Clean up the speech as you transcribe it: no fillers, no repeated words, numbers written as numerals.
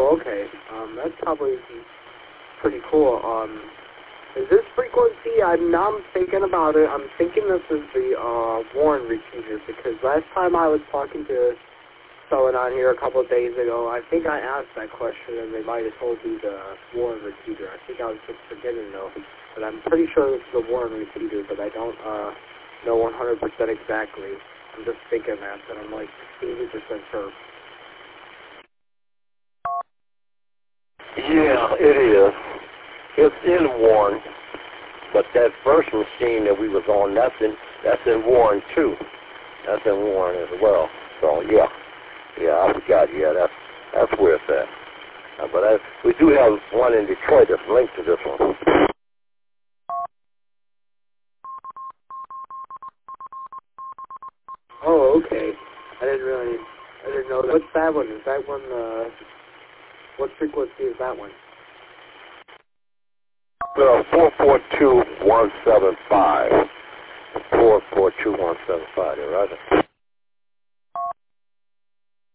Oh, okay. That's probably pretty cool. Is this frequency? Now I'm thinking about it. I'm thinking this is the Warren repeater, because last time I was talking to someone on here a couple of days ago, I think I asked that question and they might have told me the Warren repeater. I think I was just forgetting though. But I'm pretty sure this is the Warren repeater, but I don't know 100% exactly. I'm just thinking that, and I'm like 80% sure. Yeah, it is. It's in Warren, but that first machine that we was on, that's in Warren too. That's in Warren as well. So yeah, I forgot. Yeah, that's where it's at. But we do have one in Detroit that's linked to this one. Oh, okay. I didn't know that. What's that one? Is that one, what frequency is that one? 442175. 442175, right?